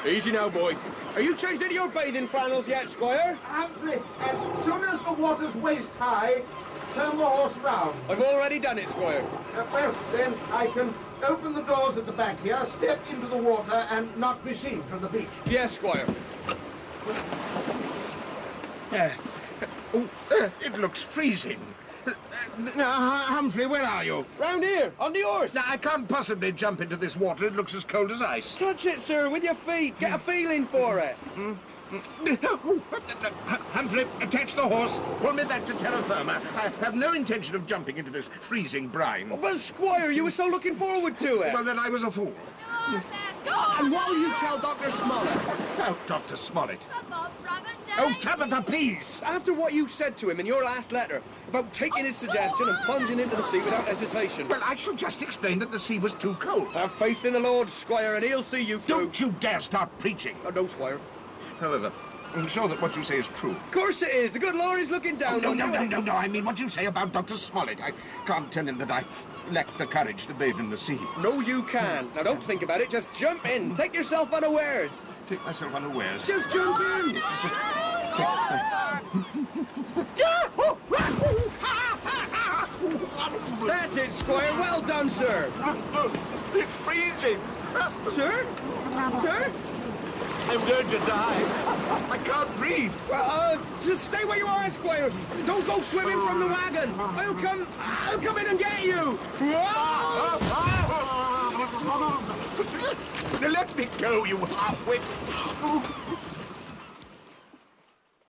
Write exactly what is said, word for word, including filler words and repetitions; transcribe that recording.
Easy now, boy. Are you changed into your bathing flannels yet, Squire? Humphrey, as soon as the water's waist high, turn the horse round. I've already done it, Squire. Uh, well, then I can open the doors at the back here, step into the water, and not be seen from the beach. Yes, Squire. Uh, oh, uh, it looks freezing. Uh, now, Humphrey, where are you? Round here, on the horse. Now, I can't possibly jump into this water. It looks as cold as ice. Touch it, sir, with your feet. Get a feeling for it. Mm. Oh, Humphrey, attach the horse. Pull me back to terra firma. I have no intention of jumping into this freezing brine. Oh, but, Squire, you were so looking forward to it. Well, then I was a fool. And what will you tell Doctor Smollett? Oh, Doctor Smollett. Come on, Brandon. Oh, Tabitha, please. After what you said to him in your last letter about taking his suggestion and plunging into the sea without hesitation. Well, I shall just explain that the sea was too cold. Have faith in the Lord, Squire, and he'll see you through. Don't you dare start preaching. Oh, no, Squire. However, I'm sure that what you say is true. Of course it is. The good Lord is looking down Oh, no, on no, you. no, no, no. I mean what you say about Doctor Smollett. I can't tell him that I lacked the courage to bathe in the sea. No, you can. Now, don't think about it. Just jump in. Take yourself unawares. Take myself unawares. Just jump in. Just That's it, Squire. Well done, sir. It's freezing. Sir? Sir? I'm going to die. I can't breathe. Uh, just stay where you are, Squire. Don't go swimming from the wagon. I'll come. I'll come in and get you. Let me go, you half-wit.